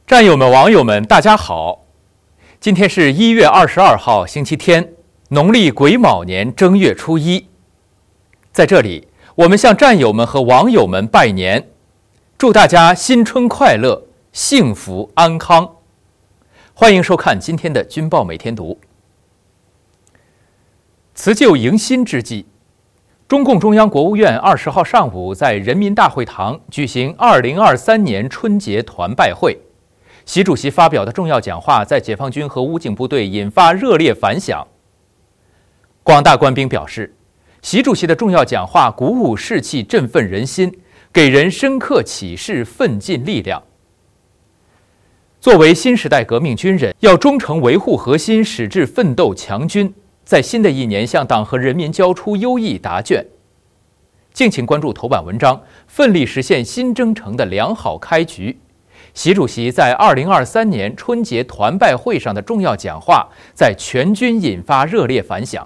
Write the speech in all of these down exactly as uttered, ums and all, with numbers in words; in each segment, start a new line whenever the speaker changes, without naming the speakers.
战友们、网友们，大家好！今天是一月二十二号，星期天，农历癸卯年正月初一。在这里，我们向战友们和网友们拜年，祝大家新春快乐、幸福安康。欢迎收看今天的军报每天读。辞旧迎新之际，中共中央国务院二十号上午在人民大会堂举行二零二三年春节团拜会。习主席发表的重要讲话在解放军和武警部队引发热烈反响。广大官兵表示，习主席的重要讲话鼓舞士气，振奋人心，给人深刻启示，奋进力量。作为新时代革命军人，要忠诚维护核心，矢志奋斗强军，在新的一年向党和人民交出优异答卷。敬请关注头版文章，奋力实现新征程的良好开局。习主席在二零二三年春节团拜会上的重要讲话，在全军引发热烈反响。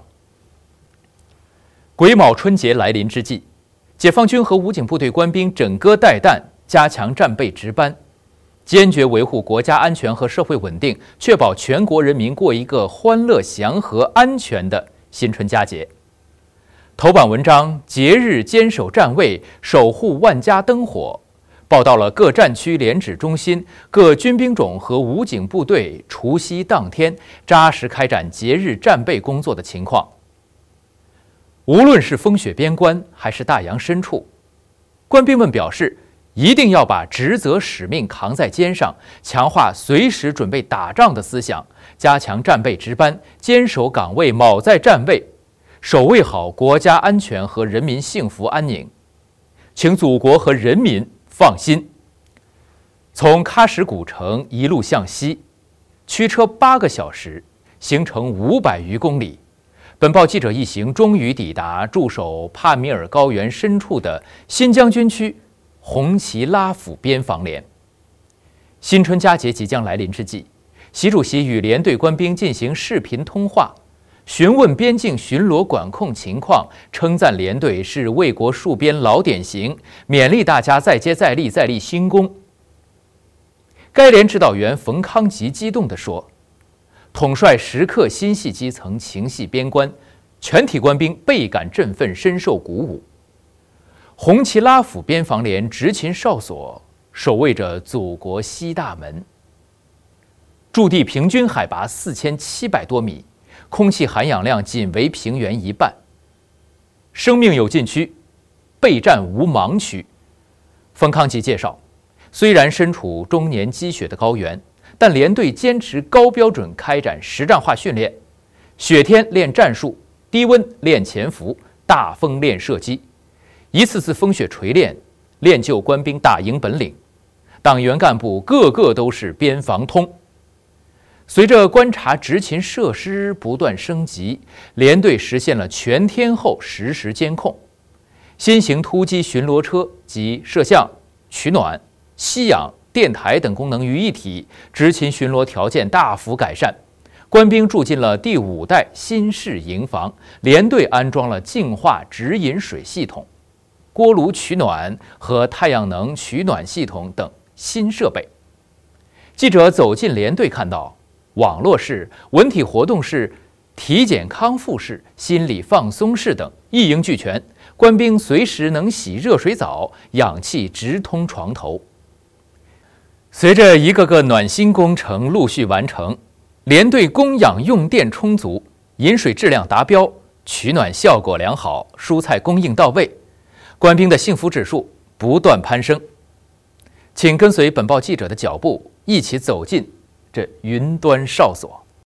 癸卯春节来临之际，解放军和武警部队官兵枕戈待旦，加强战备值班，坚决维护国家安全和社会稳定，确保全国人民过一个欢乐、祥和、安全的新春佳节。头版文章：节日坚守站位，守护万家灯火。报道了各战区联指中心、各军兵种和武警部队除夕当天扎实开展节日战备工作的情况。无论是风雪边关还是大洋深处，官兵们表示，一定要把职责使命扛在肩上，强化随时准备打仗的思想，加强战备值班，坚守岗位，卯在站位，守卫好国家安全和人民幸福安宁。请祖国和人民放心。从喀什古城一路向西，驱车八个小时，行程五百余公里。本报记者一行终于抵达驻守帕米尔高原深处的新疆军区红旗拉甫边防连。新春佳节即将来临之际，习主席与连队官兵进行视频通话，询问边境巡逻管控情况，称赞连队是为国戍边老典型，勉励大家再接再厉，再立新功。该连指导员冯康吉激动地说，统帅时刻心系基层，情系边关，全体官兵倍感振奋，深受鼓舞。红旗拉甫边防连执勤哨所，守卫着祖国西大门。驻地平均海拔四千七百多米，空气含氧量仅为平原一半。生命有禁区，备战无盲区。冯康吉介绍，虽然身处终年积雪的高原，但连队坚持高标准开展实战化训练，雪天练战术，低温练潜伏，大风练射击，一次次风雪锤炼，练就官兵打赢本领。党员干部个个都是边防通。随着观察执勤设施不断升级，连队实现了全天候实时监控。新型突击巡逻车及摄像、取暖、吸氧、电台等功能于一体，执勤巡逻条件大幅改善。官兵住进了第五代新式营房，连队安装了净化直饮水系统、锅炉取暖和太阳能取暖系统等新设备。记者走进连队，看到网络室、文体活动室、体检康复室、心理放松室等一应俱全，官兵随时能洗热水澡，氧气直通床头。随着一个个暖心工程陆续完成，连队供氧用电充足，饮水质量达标，取暖效果良好，蔬菜供应到位，官兵的幸福指数不断攀升。请跟随本报记者的脚步，一起走进这云端哨所。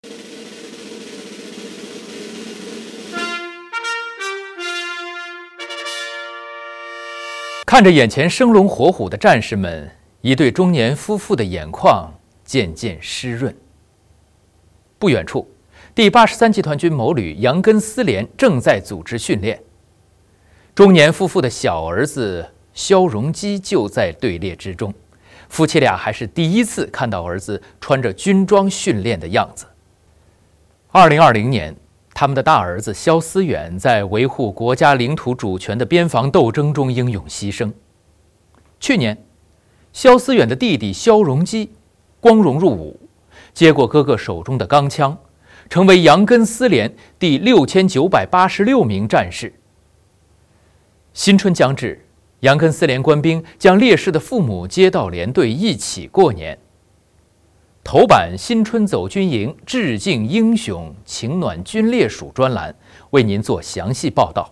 看着眼前生龙活虎的战士们，一对中年夫妇的眼眶渐渐湿润。不远处，第八十三集团军某旅杨根思连正在组织训练。中年夫妇的小儿子肖荣基就在队列之中。夫妻俩还是第一次看到儿子穿着军装训练的样子。二零二零年，他们的大儿子肖思远在维护国家领土主权的边防斗争中英勇牺牲。去年，肖思远的弟弟肖荣基光荣入伍，接过哥哥手中的钢枪，成为杨根思连第六千九百八十六名战士。新春将至，杨根思连官兵将烈士的父母接到连队一起过年。头版《新春走军营，致敬英雄，情暖军烈属》专栏为您做详细报道。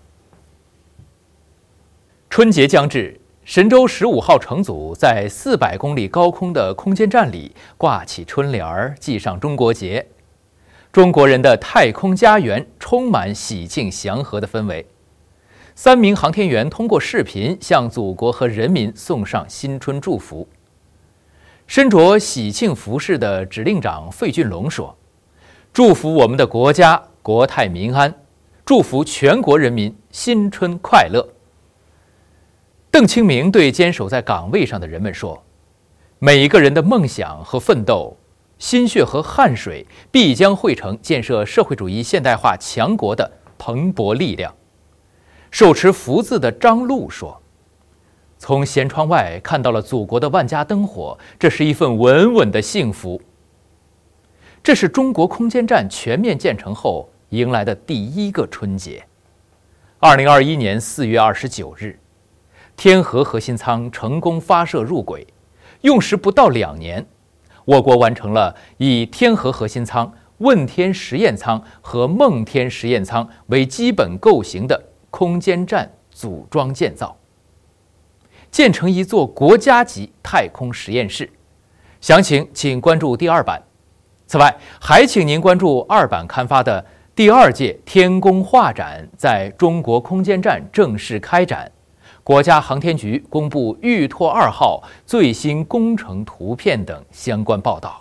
春节将至，神舟十五号乘组在四百公里高空的空间站里挂起春联儿，系上中国结。中国人的太空家园充满喜庆祥和的氛围。三名航天员通过视频向祖国和人民送上新春祝福。身着喜庆服饰的指令长费俊龙说：“祝福我们的国家国泰民安，祝福全国人民新春快乐。”邓清明对坚守在岗位上的人们说：“每一个人的梦想和奋斗，心血和汗水必将汇成建设社会主义现代化强国的蓬勃力量。”手持福字的张璐说：“从舷窗外看到了祖国的万家灯火，这是一份稳稳的幸福。”这是中国空间站全面建成后迎来的第一个春节。二零二一年四月二十九日，天河核心舱成功发射入轨，用时不到两年，我国完成了以天河核心舱、问天实验舱和梦天实验舱为基本构型的空间站组装建造，建成一座国家级太空实验室。详情请关注第二版。此外，还请您关注二版刊发的第二届天宫画展在中国空间站正式开展，国家航天局公布玉拓二号最新工程图片等相关报道。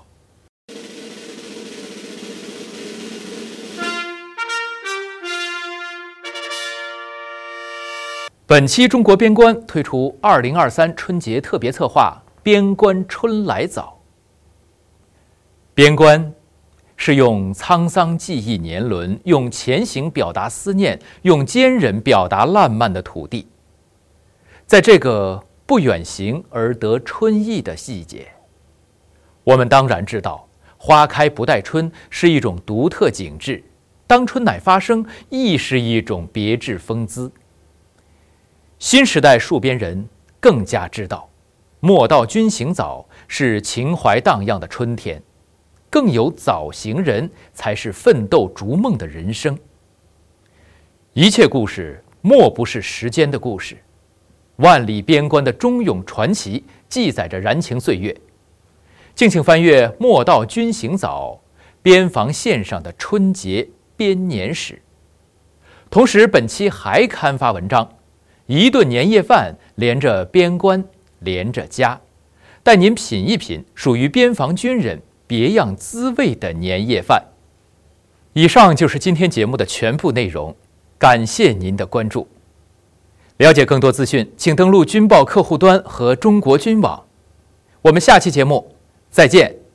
本期中国边关推出二零二三春节特别策划《边关春来早》。边关是用沧桑记忆年轮，用前行表达思念，用坚韧表达烂漫的土地。在这个不远行而得春意的细节，我们当然知道花开不待春是一种独特景致，当春乃发生亦是一种别致风姿。新时代戍边人更加知道，莫道君行早是情怀荡漾的春天，更有早行人才是奋斗逐梦的人生。一切故事莫不是时间的故事，万里边关的忠勇传奇记载着燃情岁月。敬请翻阅《莫道君行早》，边防线上的春节编年史。同时，本期还刊发文章，一顿年夜饭连着边关，连着家，带您品一品属于边防军人别样滋味的年夜饭。以上就是今天节目的全部内容，感谢您的关注。了解更多资讯，请登录军报客户端和中国军网。我们下期节目再见。